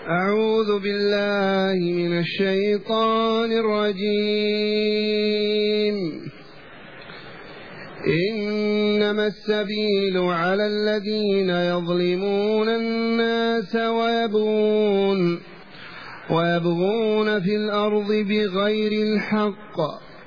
أعوذ بالله من الشيطان الرجيم. إنما السبيل على الذين يظلمون الناس ويبغون في الأرض بغير الحق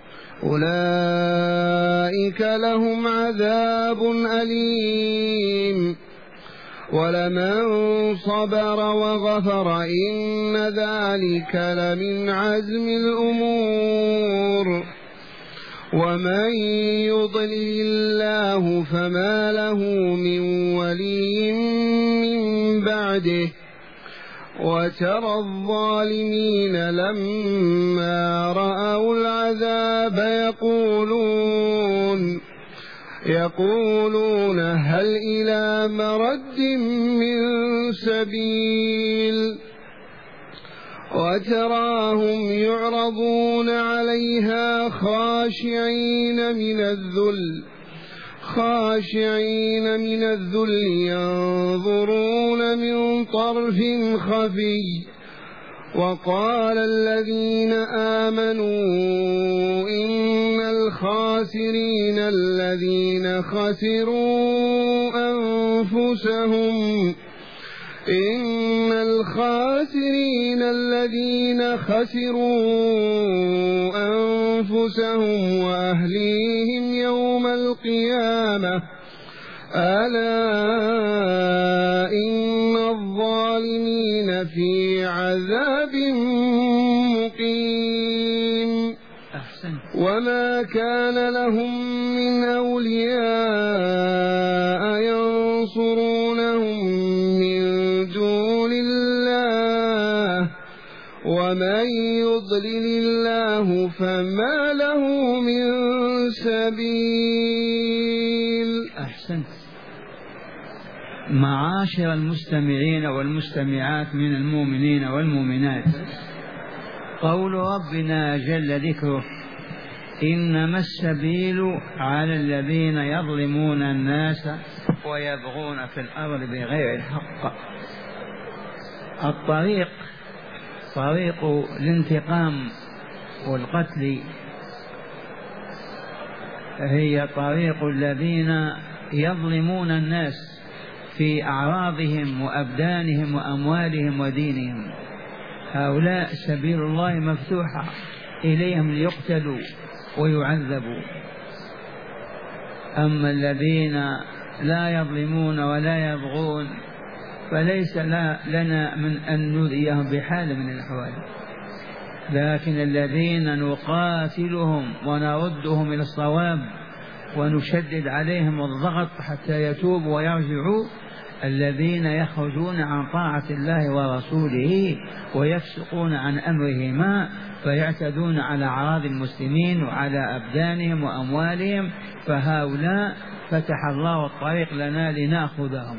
أولئك لهم عذاب أليم. ولمن صبر وغفر إن ذلك لمن عزم الأمور. ومن يضلل الله فما له من ولي من بعده. وترى الظالمين لما رأوا العذاب يقولون هل إلى مرد من سبيل. وتراهم يعرضون عليها خاشعين من الذل ينظرون من طرف خفي. وقال الذين آمنوا إن الخاسرين الذين خسروا أنفسهم وأهليهم يوم القيامة ألا إن الظالمين في عذاب مقيم. وما كان لهم من أولياء ينصرونهم من دون الله. ومن يضلل الله فما له من سبيل. أحسنت. معاشر المستمعين والمستمعات من المؤمنين والمؤمنات، قول ربنا جل ذكره إنما السبيل على الذين يظلمون الناس ويبغون في الأرض بغير الحق. الطريق طريق الانتقام والقتل هي طريق الذين يظلمون الناس في أعراضهم وأبدانهم وأموالهم ودينهم. هؤلاء سبيل الله مفتوحة إليهم ليقتلوا ويعذبوا. أما الذين لا يظلمون ولا يبغون فليس لنا من أن نؤذيهم بحال من الأحوال، لكن الذين نقاتلهم ونردهم إلى الصواب ونشدد عليهم الضغط حتى يتوبوا ويرجعوا، الذين يخرجون عن طاعة الله ورسوله ويفسقون عن أمرهما فيعتدون على أعراض المسلمين وعلى أبدانهم وأموالهم، فهؤلاء فتح الله الطريق لنا لنأخذهم.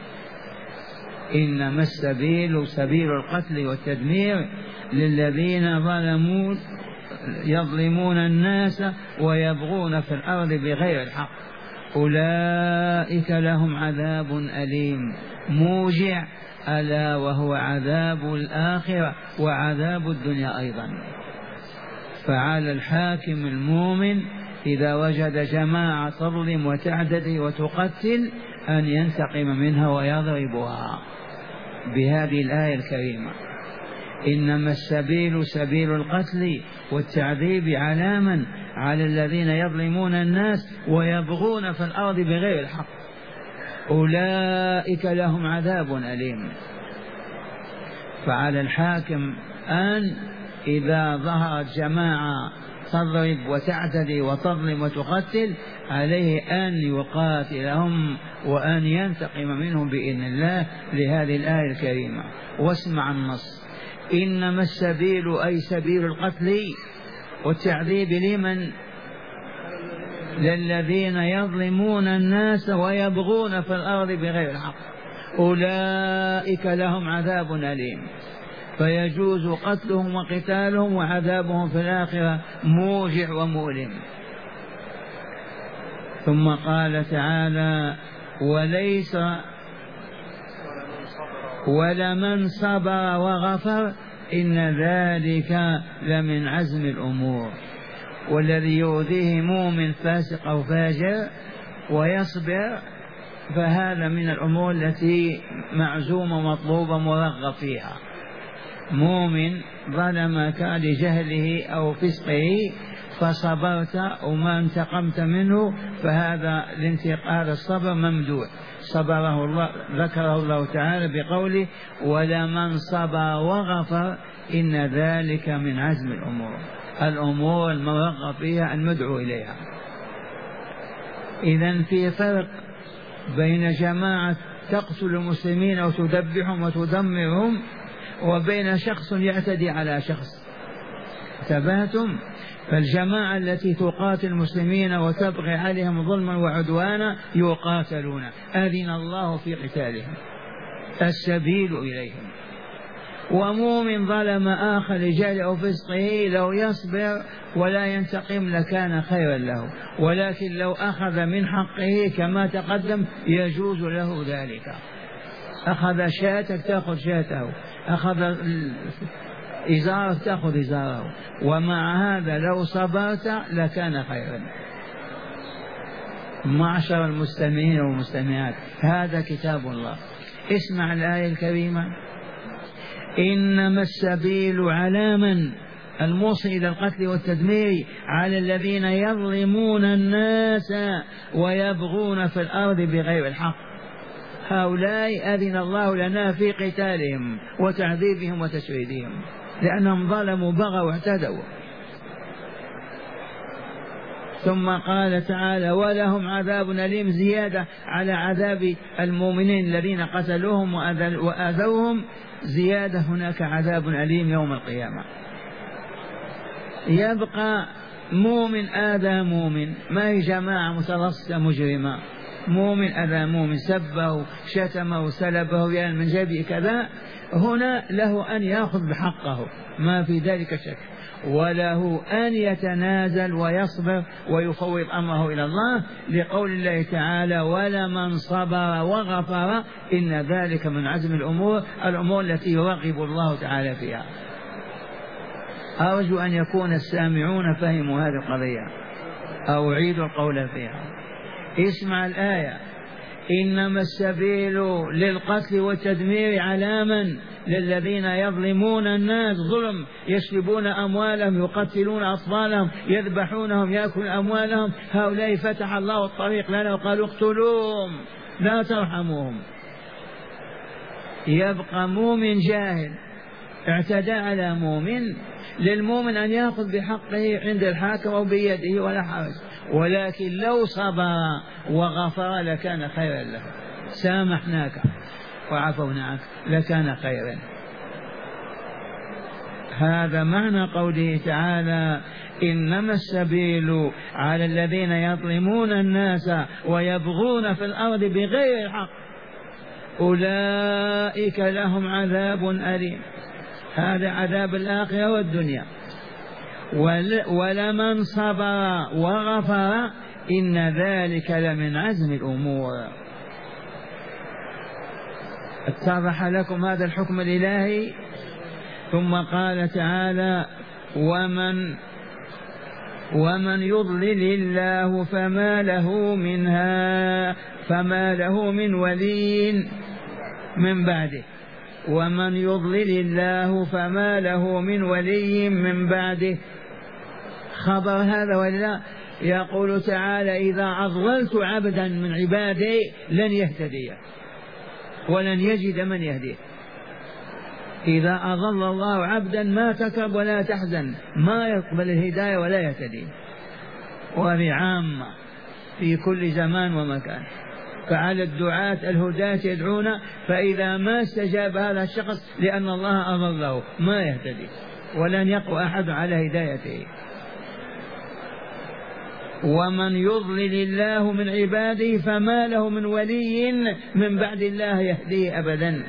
إنما السبيل سبيل القتل والتدمير للذين ظلموا يظلمون الناس ويبغون في الأرض بغير الحق أولئك لهم عذاب أليم موجع، ألا وهو عذاب الآخرة وعذاب الدنيا أيضا. فعلى الحاكم المؤمن إذا وجد جماعة تظلم وتعتدي وتقتل أن ينتقم منها ويضربها بهذه الآية الكريمة. إنما السبيل سبيل القتل والتعذيب علاما على الذين يظلمون الناس ويبغون في الأرض بغير الحق أولئك لهم عذاب أليم. فعلى الحاكم أن إذا ظهرت جماعة تضرب وتعتدي وتظلم وتقتل عليه أن يقاتلهم وأن ينتقم منهم بإذن الله لهذه الآية الكريمة. واسمع النص: إنما السبيل أي سبيل القتل والتعذيب لمن؟ للذين يظلمون الناس ويبغون في الأرض بغير الحق أولئك لهم عذاب أليم. فيجوز قتلهم وقتالهم وعذابهم في الآخرة موجع ومؤلم. ثم قال تعالى: ولمن صبر وغفر إن ذلك لمن عزم الأمور. والذي يؤذيه مؤمن فاسق أو فاجر ويصبر فهذا من الأمور التي معزومة مطلوبة مرغب فيها. مؤمن ظلمك لجهله أو فسقه فصبرت وما انتقمت منه فهذا الانتقال الصبر ممدوح، صبره الله، ذكره الله تعالى بقوله ولمن صبر وغفر إن ذلك من عزم الأمور المرغب فيها أن ندعو إليها. إذن في فرق بين جماعة تقتل المسلمين أو تذبحهم وتدمرهم وبين شخص يعتدي على شخص. انتبهتم؟ فالجماعة التي تقاتل المسلمين وتبغي عليهم ظلما وعدوانا يقاتلون، أذن الله في قتالهم، السبيل إليهم. ومؤمن ظلم آخر لجهل أو فسقه لو يصبر ولا ينتقم لكان خيرا له، ولكن لو أخذ من حقه كما تقدم يجوز له ذلك. أخذ شاتك تأخذ شاته، أخذ إزارك تأخذ إزاره، ومع هذا لو صبرت لكان خيرا. معشر المستمعين والمستمعات، هذا كتاب الله. اسمع الآية الكريمة: إنما السبيل على من الموصل إلى القتل والتدمير على الذين يظلمون الناس ويبغون في الأرض بغير الحق. هؤلاء أذن الله لنا في قتالهم وتعذيبهم وتشريدهم لأنهم ظلموا بغوا واعتدوا. ثم قال تعالى: ولهم عذاب أليم، زيادة على عذاب المؤمنين الذين قتلوهم وآذوهم، زيادة هناك عذاب أليم يوم القيامة. يبقى مؤمن آذى مؤمن، ما هي جماعة مترصة مجرمة، مؤمن أذى مؤمن، سبه شتمه سلبه يعني من جبه كذا، هنا له أن يأخذ بحقه ما في ذلك شك، وله أن يتنازل ويصبر ويفوض أمره إلى الله، لقول الله تعالى: ولمن صبر وغفر إن ذلك من عزم الأمور التي يرغب الله تعالى فيها. أرجو أن يكون السامعون فهموا هذه القضية أو أعيد القول فيها. اسمع الآية: إنما السبيل للقتل والتدمير على من؟ للذين يظلمون الناس ظلم، يسلبون أموالهم، يقتلون أطفالهم، يذبحونهم، يأكل أموالهم. هؤلاء فتح الله الطريق لنا وقالوا: اقتلوهم لا ترحموهم. يبقى مؤمن جاهل اعتدى على مؤمن، للمؤمن أن يأخذ بحقه عند الحاكم أو بيده ولا حرج، ولكن لو صبر وغفر لكان خيرا له، سامحناك وعفونا عنك لكان خيرا. هذا معنى قوله تعالى: إنما السبيل على الذين يظلمون الناس ويبغون في الأرض بغير الحق أولئك لهم عذاب أليم. هذا عذاب الآخرة والدنيا. ولمن صبر وغفر إن ذلك لمن عزم الأمور. اتضح لكم هذا الحكم الإلهي؟ ثم قال تعالى: ومن يضلل الله فما له من ولي من بعده. ومن يضلل الله فما له من ولي من بعده. خبر هذا ولا؟ يقول تعالى: إذا أضللت عبدا من عبادي لن يهتدي ولن يجد من يهديه. إذا أضل الله عبدا ما تكب ولا تحزن، ما يقبل الهداية ولا يهتدي. وهذه عامة في كل زمان ومكان. فعلى الدعاة الهداة يدعون، فإذا ما استجاب هذا الشخص لأن الله أضله ما يهتدي ولن يقوى أحد على هدايته. ومن يضلل الله من عباده فما له من ولي من بعد الله يهديه أبدا.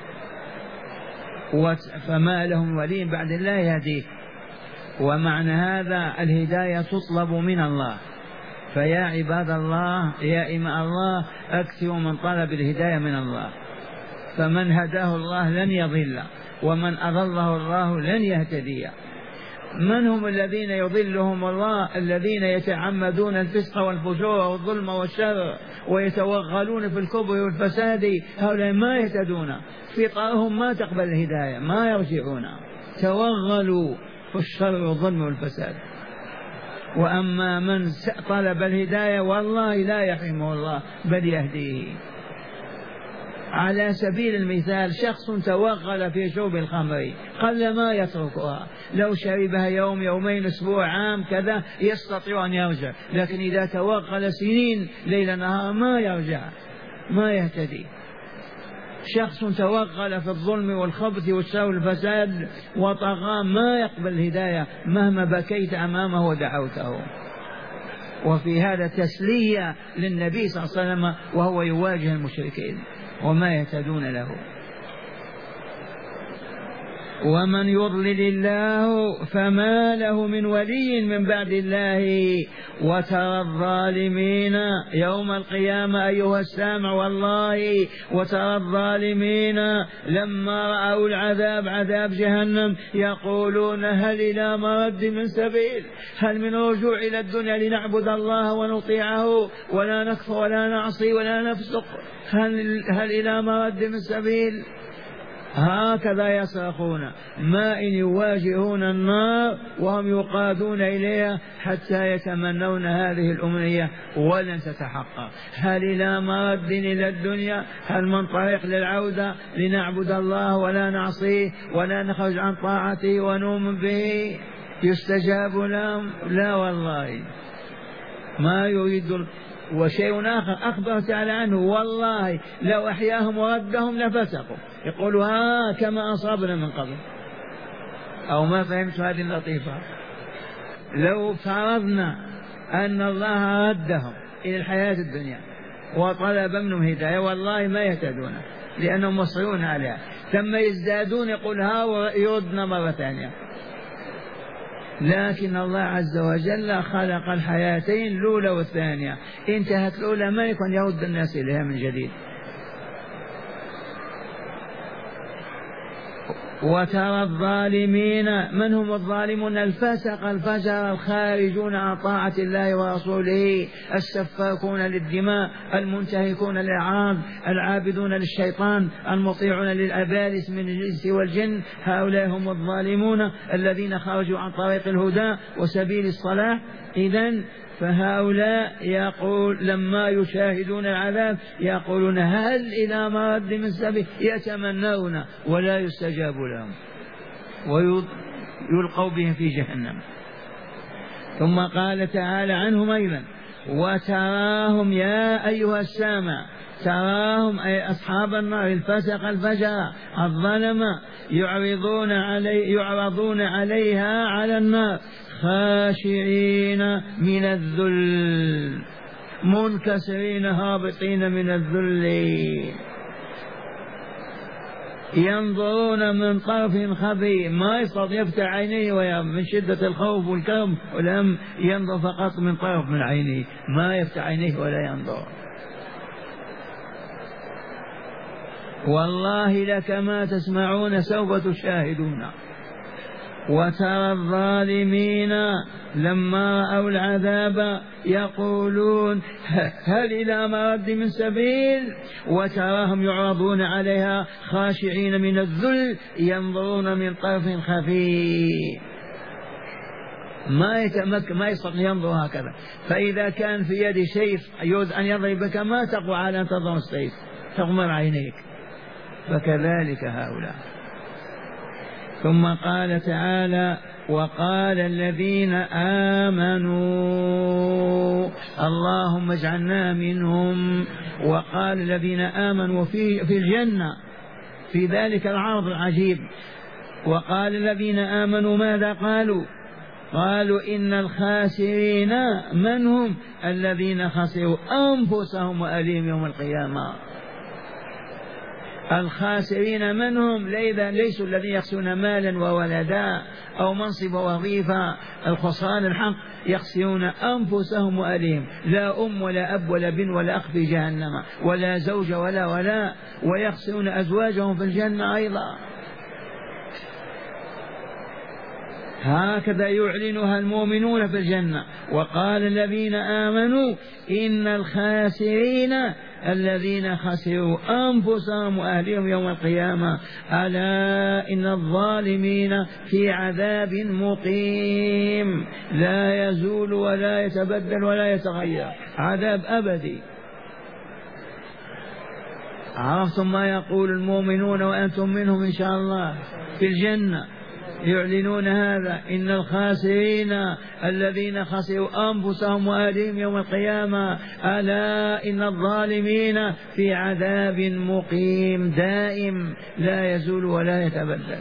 فما له من ولي بعد الله يهديه. ومعنى هذا الهداية تطلب من الله. فيا عباد الله، يا إماء الله، أكثروا من طلب الهداية من الله، فمن هداه الله لن يضل، ومن أضله الله لن يهتدي. من هم الذين يضلهم الله؟ الذين يتعمدون الفسق والفجور والظلم والشر ويتوغلون في الكبر والفساد، هؤلاء ما يهتدون، فطرهم ما تقبل الهداية، ما يرجعون، توغلوا في الشر والظلم والفساد. وأما من طلب الهداية والله لا يحرمه الله بل يهديه. على سبيل المثال شخص توغل في شرب الخمر قل ما يتركها، لو شربها يوم يومين أسبوع عام كذا يستطيع أن يرجع، لكن إذا توغل سنين ليل نهار ما يرجع، ما يهتدي. شخص توغل في الظلم والخبث والشر والفساد وطغى ما يقبل الهداية مهما بكيت أمامه ودعوته. وفي هذا تسلية للنبي صلى الله عليه وسلم وهو يواجه المشركين وما يهتدون له. ومن يضلل الله فما له من ولي من بعد الله. وترى الظالمين يوم القيامة أيها السامع والله، وترى الظالمين لما رأوا العذاب عذاب جهنم يقولون هل إلى مرد من سبيل، هل من رجوع إلى الدنيا لنعبد الله ونطيعه ولا نكفر ولا نعصي ولا نفسق، هل إلى مرد من سبيل. هكذا يصرخون ما إن يواجهون النار وهم يقادون إليها حتى يتمنون هذه الأمنية ولن تتحقق. هل إلى مرد إلى الدنيا، هل من طريق للعودة لنعبد الله ولا نعصيه ولا نخرج عن طاعته ونؤمن به يستجاب لهم؟ لا والله ما يريد. وشيء آخر أخبر تعالى عنه والله لو أحياهم وردهم لفسقوا، يقولوا كما أصابنا من قبل. أو ما فهمت هذه اللطيفة؟ لو فرضنا أن الله ردهم إلى الحياة الدنيا وطلب منهم هداية والله ما يهتدون لأنهم مصرون عليها، ثم يزدادون يقول يردنا مرة ثانية. لكن الله عز وجل خلق الحياتين الأولى والثانية، انتهت الأولى ما يكون يرد الناس إليها من جديد. وترى الظالمين، من هم الظالمون؟ الفسق الفجر الخارجون عن طاعة الله ورسوله، السفاكون للدماء، المنتهكون للأعراض، العابدون للشيطان، المطيعون للأبالس من الإنس والجن، هؤلاء هم الظالمون الذين خرجوا عن طريق الهدى وسبيل الصلاح. إذن فهؤلاء يقول لما يشاهدون العذاب يقولون هل إلى مرد من سبيل، يتمنون ولا يستجاب لهم ويلقوا بهم في جهنم. ثم قال تعالى عنهم أيضا وتراهم يا أيها السامع، تراهم أي أصحاب النار الفسق الفجر الظلم يعرضون عليها على النار خاشعين من الذل، منكسرين هابطين من الذل، ينظرون من طرف خفي، ما يستطيع يفتح عينيه من شدة الخوف والكرب ولم ينظر فقط من طرف من عينيه، ما يفتح عينيه ولا ينظر. والله لك ما تسمعون سوف تشاهدون. وترى الظالمين لما رأوا العذاب يقولون هل إلى مرد من سبيل، وتراهم يعرضون عليها خاشعين من الذل ينظرون من طرف خفي، ما يستطيع ينظر هكذا. فإذا كان في يد سيف يريد أن يضربك ما تقوى على أن تضع السيف، تغمر عينيك. فكذلك هؤلاء. ثم قال تعالى وقال الذين آمنوا اللهم اجعلنا منهم، وقال الذين آمنوا في الجنة في ذلك العرض العجيب. وقال الذين آمنوا ماذا قالوا؟ قالوا إن الخاسرين من هم؟ الذين خسروا أنفسهم وأهليهم يوم القيامة. الخاسرين من هم؟ ليسوا الذين يخسرون مالا وولدا أو منصب ووظيفة، الخسران الحق يخسرون أنفسهم وأهليهم، لا أم ولا أب ولا بن ولا أخ في جهنم ولا زوج ولا ويخسرون أزواجهم في الجنة أيضا. هكذا يعلنها المؤمنون في الجنة. وقال الذين آمنوا إن الخاسرين الذين خسروا أنفسهم وأهلهم يوم القيامة ألا إن الظالمين في عذاب مقيم لا يزول ولا يتبدل ولا يتغير، عذاب أبدي. عرفتم ما يقول المؤمنون وأنتم منهم إن شاء الله في الجنة، يعلنون هذا: إن الخاسرين الذين خسروا أنفسهم وأهلهم يوم القيامة ألا إن الظالمين في عذاب مقيم دائم لا يزول ولا يتبدل.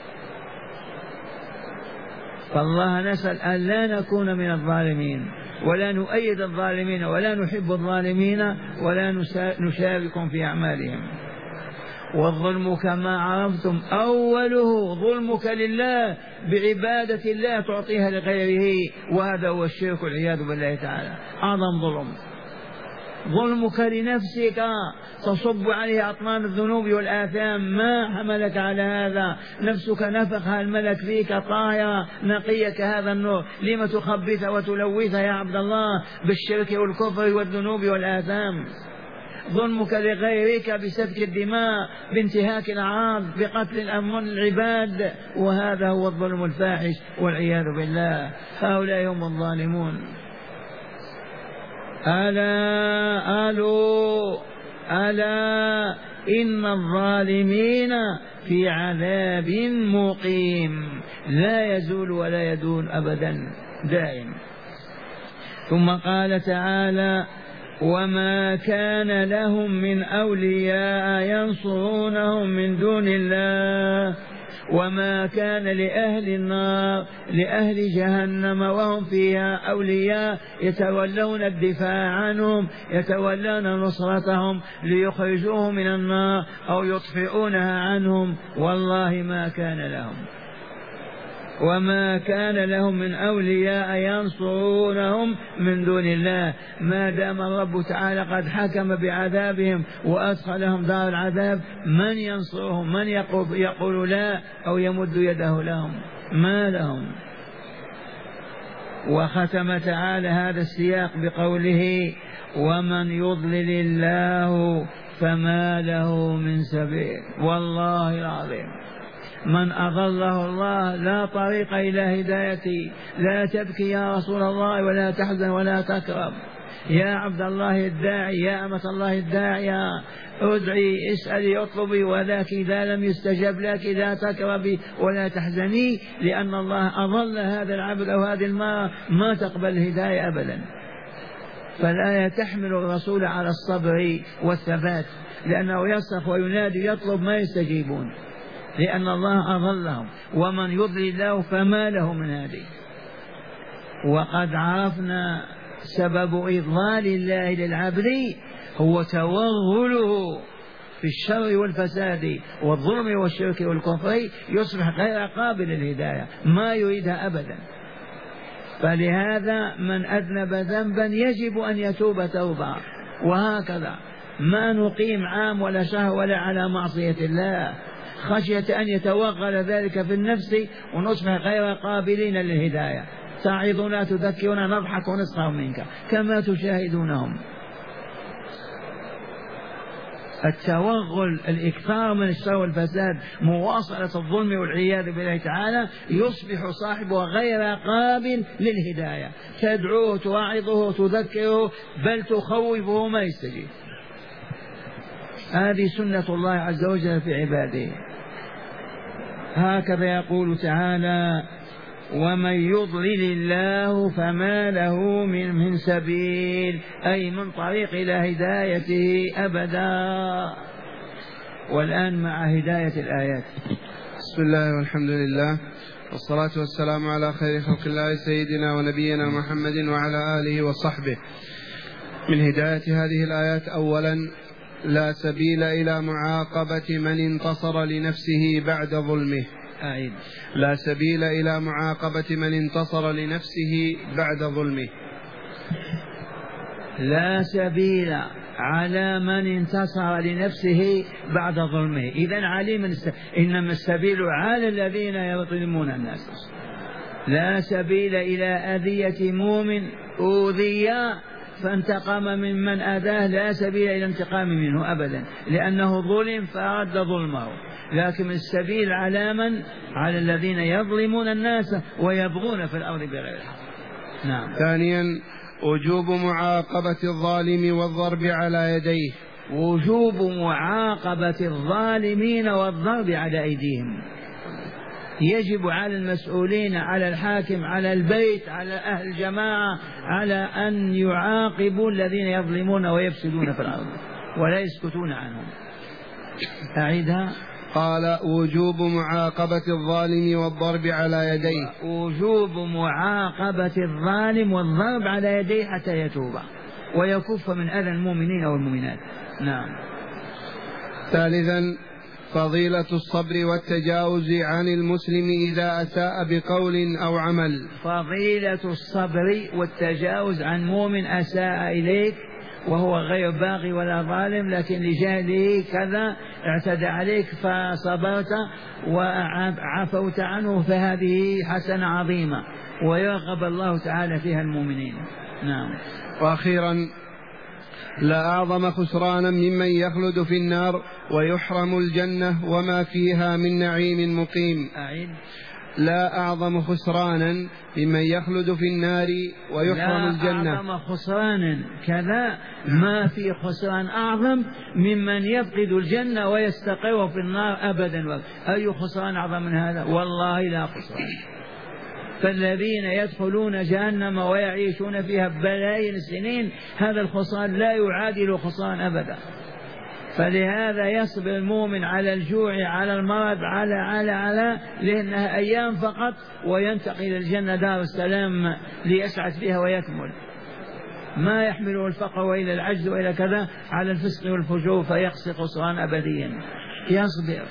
فالله نسأل أن لا نكون من الظالمين ولا نؤيد الظالمين ولا نحب الظالمين ولا نشاركهم في أعمالهم. والظلم كما عرفتم أوله ظلمك لله بعبادة الله تعطيها لغيره، وهذا هو الشرك والعياذ بالله تعالى، أعظم ظلم. ظلمك لنفسك تصب عليه أطنان الذنوب والآثام، ما حملك على هذا؟ نفسك نفخها الملك فيك طاهرة نقية كهذا النور، لم تخبث وتلوث يا عبد الله بالشرك والكفر والذنوب والآثام؟ ظلمك لغيرك بسفك الدماء، بانتهاك الأعراض، بقتل الأموال العباد، وهذا هو الظلم الفاحش والعياذ بالله. هؤلاء هم الظالمون. ألا إن الظالمين في عذاب مقيم لا يزول ولا يدون أبدا دائم. ثم قال تعالى: وما كان لهم من أولياء ينصرونهم من دون الله وما كان لأهل النار لأهل جهنم وهم فيها أولياء يتولون الدفاع عنهم، يتولون نصرتهم ليخرجوهم من النار أو يطفئونها عنهم، والله ما كان لهم. وما كان لهم من أولياء ينصرونهم من دون الله، ما دام الرب تعالى قد حكم بعذابهم وأدخلهم دار العذاب، من ينصرهم؟ من يقول لا أو يمد يده لهم؟ ما لهم. وختم تعالى هذا السياق بقوله: ومن يضلل الله فما له من سبيل. والله العظيم من أضله الله لا طريق إلى هدايته. لا تبكي يا رسول الله ولا تحزن ولا تكرب. يا عبد الله الداعي، يا أمة الله الداعية، ادعي اسألي اطلبي، وذاك إذا لم يستجب لك لا تكربي ولا تحزني، لأن الله أضل هذا العبد أو هذه المرأة ما تقبل الهداية أبدا. فالآية تحمل الرسول على الصبر والثبات، لأنه يصرخ وينادي يطلب ما يستجيبون، لأن الله أضلهم. ومن يضلل الله فما له من هادي. وقد عرفنا سبب إضلال الله للعبد هو توغله في الشر والفساد والظلم والشرك والكفر، يصبح غير قابل للهداية، ما يريدها أبدا. فلهذا من أذنب ذنبا يجب أن يتوب توبة، وهكذا ما نقيم عام ولا شهر ولا على معصية الله خشية أن يتوغل ذلك في النفس ونصبح غير قابلين للهداية. تعظنا تذكرنا نضحك ونسخر منك كما تشاهدونهم. التوغل، الإكثار من الشر والفساد، مواصلة الظلم والعياذ بالله تعالى، يصبح صاحبه غير قابل للهداية. تدعوه توعظه تذكره بل تخوفه ما يستجيب. هذه سنة الله عز وجل في عباده. هكذا يقول تعالى: ومن يضلل الله فما له من سبيل، أي من طريق إلى هدايته أبدا. والآن مع هداية الآيات. بسم الله والحمد لله والصلاة والسلام على خير خلق الله سيدنا ونبينا محمد وعلى آله وصحبه. من هداية هذه الآيات: أولا لا سبيل إلى معاقبة من انتصر لنفسه بعد ظلمه. أعيد. لا سبيل إلى معاقبة من انتصر لنفسه بعد ظلمه. لا سبيل على من انتصر لنفسه بعد ظلمه. إذن عليم إنما السبيل على الذين يظلمون الناس. لا سبيل إلى أذية مؤمن أوذي فانتقم ممن أذاه، لا سبيل إلى انتقام منه أبدا، لأنه ظلم فأرد ظلمه. لكن السبيل على من؟ على الذين يظلمون الناس ويبغون في الأرض بغير الحق. نعم. ثانيا وجوب معاقبة الظالم والضرب على يديه. وجوب معاقبة الظالمين والضرب على أيديهم. يجب على المسؤولين، على الحاكم، على البيت، على أهل الجماعة، على أن يعاقبوا الذين يظلمون ويفسدون في الأرض ولا يسكتون عنهم. أعيدها. قال وجوب معاقبة الظالم والضرب على يديه. وجوب معاقبة الظالم والضرب على يديه حتى يتوب ويكف من أذى المؤمنين والمؤمنات. نعم. ثالثا فضيلة الصبر والتجاوز عن المسلم إذا أساء بقول أو عمل. فضيلة الصبر والتجاوز عن مؤمن أساء إليك وهو غير باغي ولا ظالم، لكن لجهله كذا اعتدى عليك فصبرت وعفوت عنه، فهذه حسنة عظيمة ويرغب الله تعالى فيها المؤمنين. نعم. وأخيرا لا أعظم خسرانا ممن يخلد في النار ويحرم الجنة وما فيها من نعيم مقيم. أعيد. لا أعظم خسرانا ممن يخلد في النار ويحرم الجنة. لا أعظم خسرانا كذا، ما في خسران أعظم ممن يفقد الجنة ويستقر في النار أبدا. أي خسران أعظم من هذا؟ والله لا خسران. فالذين يدخلون جهنم ويعيشون فيها بلايين السنين، هذا الخسران لا يعادل خسران أبدا. فلهذا يصبر المؤمن على الجوع، على المرض، على لأنها أيام فقط، وينتقل إلى الجنة دار السلام ليسعد فيها ويكمل. ما يحمله الفقر وإلى العجز وإلى كذا على الفسق والفجور فيقصي خسران أبديا. يصبر